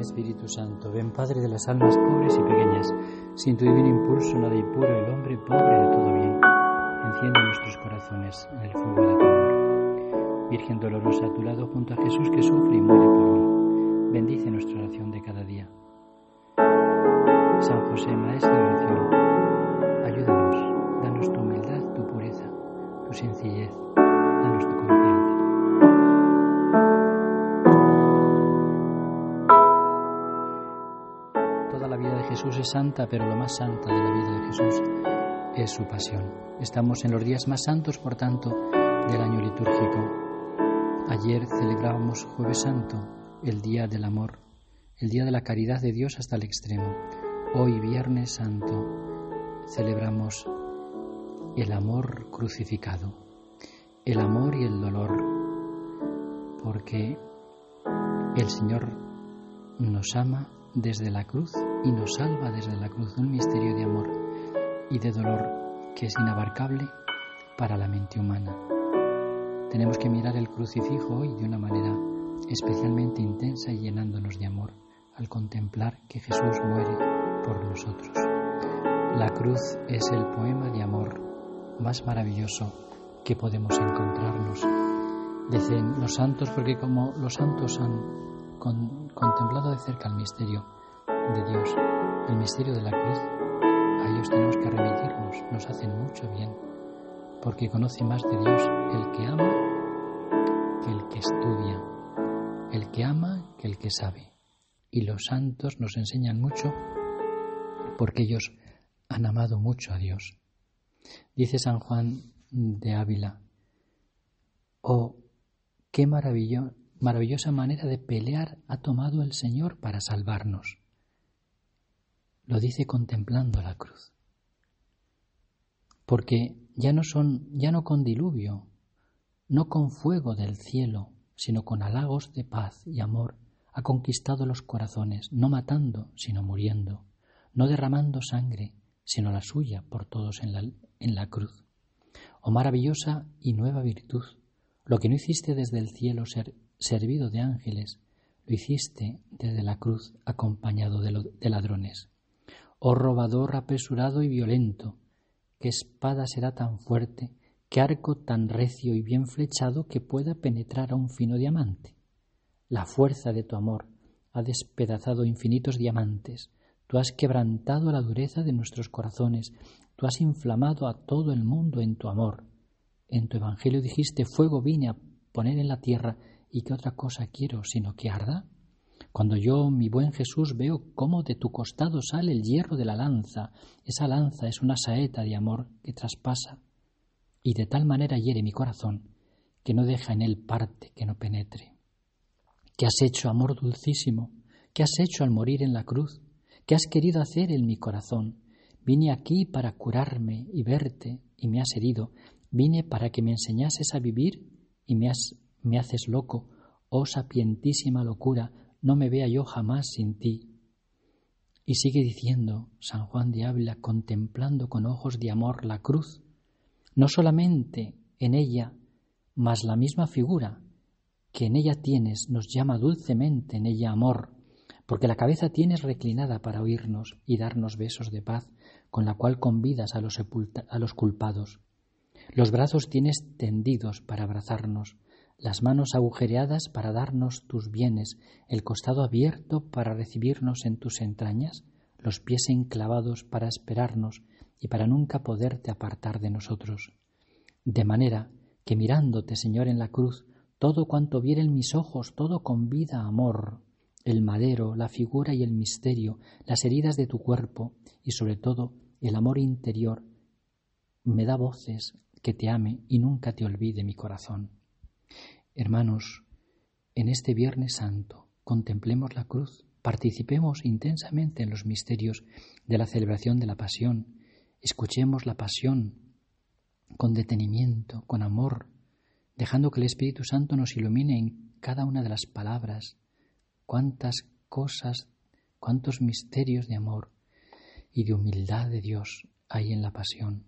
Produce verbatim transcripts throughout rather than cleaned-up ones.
Espíritu Santo, ven Padre de las almas pobres y pequeñas, sin tu divino impulso nada impuro, el hombre pobre de todo bien. Enciende nuestros corazones en el fuego de tu amor. Virgen dolorosa, a tu lado junto a Jesús que sufre y muere por mí, bendice nuestra oración de cada día. San José, Maestro de oración, ayúdanos, danos tu humildad, tu pureza, tu sencillez, danos tu confianza. Toda la vida de Jesús es santa, pero lo más santa de la vida de Jesús es su pasión. Estamos en los días más santos, por tanto, del año litúrgico. Ayer celebrábamos Jueves Santo, el día del amor, el día de la caridad de Dios hasta el extremo. Hoy, Viernes Santo, celebramos el amor crucificado, el amor y el dolor, porque el Señor nos ama desde la cruz y nos salva desde la cruz, un misterio de amor y de dolor que es inabarcable para la mente humana. Tenemos que mirar el crucifijo hoy de una manera especialmente intensa y llenándonos de amor al contemplar que Jesús muere por nosotros. La cruz es el poema de amor más maravilloso que podemos encontrarnos. Dicen los santos, porque como los santos han con, contemplado de cerca el misterio de Dios, el misterio de la cruz, a ellos tenemos que remitirnos, nos hacen mucho bien, porque conoce más de Dios el que ama que el que estudia, el que ama que el que sabe. Y los santos nos enseñan mucho porque ellos han amado mucho a Dios. Dice San Juan de Ávila: oh, qué maravillo, maravillosa manera de pelear ha tomado el Señor para salvarnos. Lo dice contemplando la cruz. Porque ya no son, ya no con diluvio, no con fuego del cielo, sino con halagos de paz y amor, ha conquistado los corazones, no matando, sino muriendo, no derramando sangre, sino la suya por todos en la, en la cruz. Oh maravillosa y nueva virtud, lo que no hiciste desde el cielo ser, servido de ángeles, lo hiciste desde la cruz acompañado de, lo, de ladrones. Oh robador apresurado y violento, qué espada será tan fuerte, qué arco tan recio y bien flechado que pueda penetrar a un fino diamante. La fuerza de tu amor ha despedazado infinitos diamantes. Tú has quebrantado la dureza de nuestros corazones. Tú has inflamado a todo el mundo en tu amor. En tu evangelio dijiste: fuego vine a poner en la tierra, y qué otra cosa quiero sino que arda. Cuando yo, mi buen Jesús, veo cómo de tu costado sale el hierro de la lanza, esa lanza es una saeta de amor que traspasa y de tal manera hiere mi corazón que no deja en él parte que no penetre. ¿Qué has hecho, amor dulcísimo? ¿Qué has hecho al morir en la cruz? ¿Qué has querido hacer en mi corazón? Vine aquí para curarme y verte, y me has herido. Vine para que me enseñases a vivir y me, has, me haces loco. Oh sapientísima locura, no me vea yo jamás sin ti. Y sigue diciendo San Juan de Ávila, contemplando con ojos de amor la cruz, no solamente en ella, mas la misma figura que en ella tienes nos llama dulcemente en ella amor, porque la cabeza tienes reclinada para oírnos y darnos besos de paz, con la cual convidas a los, sepulta, a los culpados. Los brazos tienes tendidos para abrazarnos, las manos agujereadas para darnos tus bienes, el costado abierto para recibirnos en tus entrañas, los pies enclavados para esperarnos y para nunca poderte apartar de nosotros. De manera que mirándote, Señor, en la cruz, todo cuanto vieren mis ojos, todo convida a amor, el madero, la figura y el misterio, las heridas de tu cuerpo y sobre todo el amor interior, me da voces que te ame y nunca te olvide mi corazón. Hermanos, en este Viernes Santo contemplemos la cruz, participemos intensamente en los misterios de la celebración de la Pasión, escuchemos la Pasión con detenimiento, con amor, dejando que el Espíritu Santo nos ilumine en cada una de las palabras. Cuántas cosas, cuántos misterios de amor y de humildad de Dios hay en la Pasión.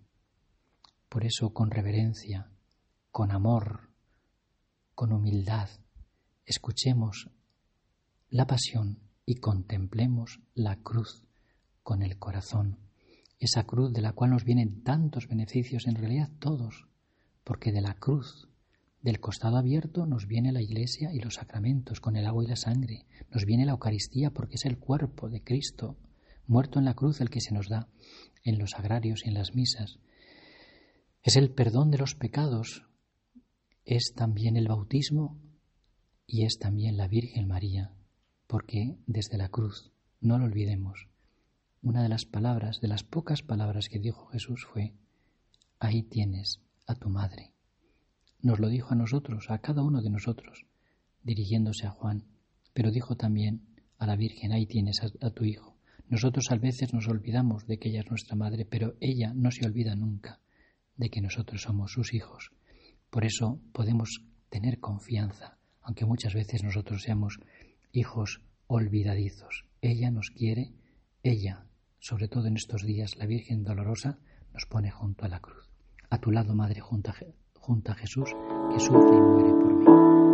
Por eso, con reverencia, con amor, con humildad, escuchemos la Pasión y contemplemos la cruz con el corazón, esa cruz de la cual nos vienen tantos beneficios, en realidad todos, porque de la cruz, del costado abierto, nos viene la Iglesia y los sacramentos con el agua y la sangre, nos viene la Eucaristía porque es el cuerpo de Cristo, muerto en la cruz, el que se nos da en los sagrarios y en las misas. Es el perdón de los pecados, es también el bautismo y es también la Virgen María, porque desde la cruz, no lo olvidemos, una de las palabras, de las pocas palabras que dijo Jesús fue: ahí tienes a tu madre. Nos lo dijo a nosotros, a cada uno de nosotros, dirigiéndose a Juan, pero dijo también a la Virgen: ahí tienes a, a tu hijo. Nosotros a veces nos olvidamos de que ella es nuestra madre, pero ella no se olvida nunca de que nosotros somos sus hijos. Por eso podemos tener confianza, aunque muchas veces nosotros seamos hijos olvidadizos. Ella nos quiere, ella, sobre todo en estos días, la Virgen Dolorosa, nos pone junto a la cruz. A tu lado, Madre, junto a, junto a Jesús, que sufre y muere por mí.